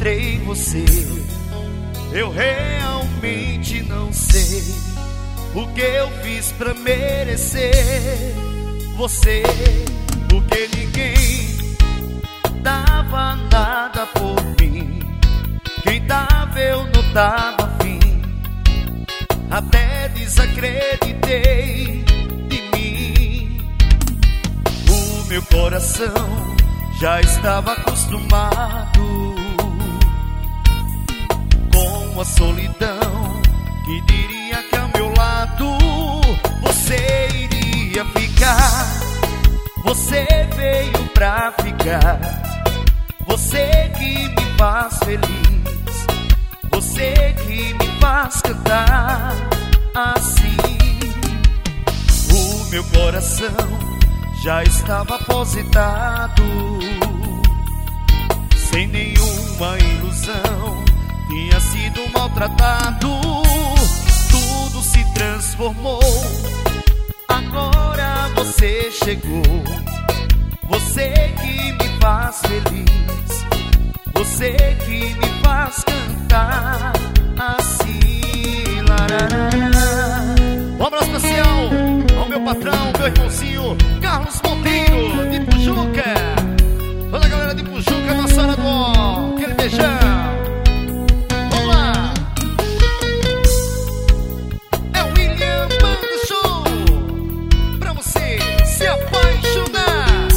encontrei você, eu realmente não sei o que eu fiz pra merecer você, porque ninguém dava nada por mim. Quem dava eu não tava afim, até desacreditei de mim. O meu coração já estava acostumado com a solidão. Que diria que ao meu lado você iria ficar. Você veio pra ficar, você que me faz feliz, você que me faz cantar assim. O meu coração já estava aposentado, sem nenhuma ilusão, tinha sido maltratado. Tudo se transformou, agora você chegou. Você que me faz feliz, você que me faz cantar assim. Larará. Um abraço especial ao meu patrão, meu irmãozinho Carlos Monteiro, de Pujuca. Toda a galera de Pujuca, Nossa Senhora do Ó, aquele beijão. Vamos lá. É o William Banda Show, pra você se apaixonar.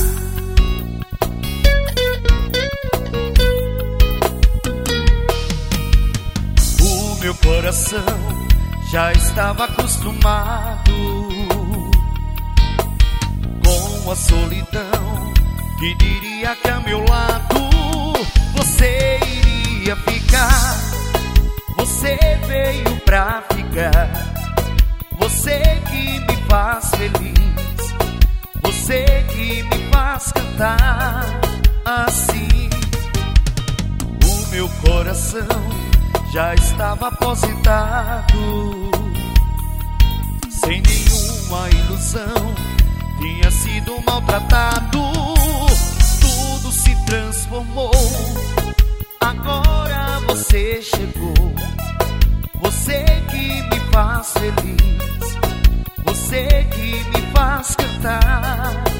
O meu coração já estava acostumado com a solidão. Que diria que ao meu lado você iria ficar. Você veio pra ficar, você que me faz feliz, você que me faz cantar assim. O meu coração já estava aposentado, sem nenhuma ilusão, tinha sido maltratado. Tudo se transformou, agora você chegou. Você que me faz feliz, você que me faz cantar